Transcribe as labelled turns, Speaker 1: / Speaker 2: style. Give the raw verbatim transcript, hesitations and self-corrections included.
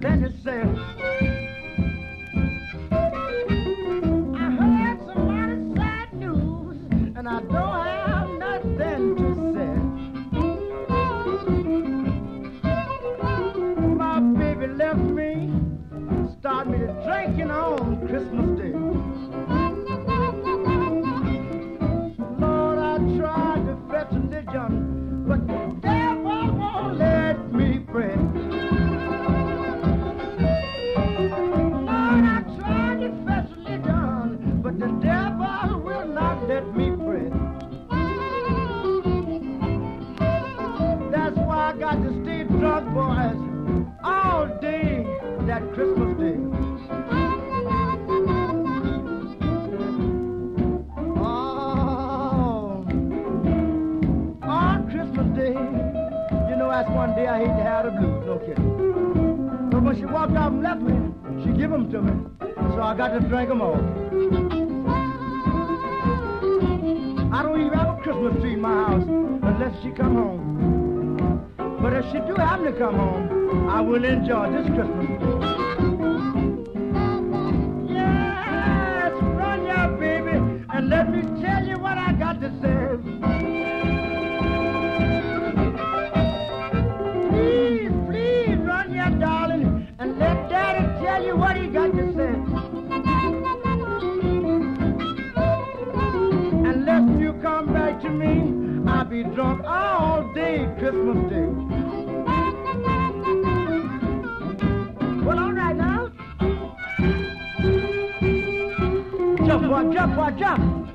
Speaker 1: Then you say, I heard some mighty sad news, and I don't have nothing to say. My baby left me, started me to drinking on Christmas Day. Lord, I tried to fetch religion, but the devil won't let me pray. Lord, I tried to fetch religion, but the devil will not let me pray. That's why I got to stay drunk, boys, all day that Christmas Day. Oh, on Christmas Day, you know that's one day I hate to have the blues, no kidding. But when she walked out and left me, she give them to me, so I got to drink them all. I don't even have a Christmas tree in my house unless she come home. But if she do happen to come home, I will enjoy this Christmas. Yes, run ya, baby, and let me tell you what I got to say. Please, please run ya, darling, and let Daddy tell you what he got to say. Unless you come back to me, I'll be drunk all day Christmas Day. Well, all right now. Jump, boy, jump, boy, jump.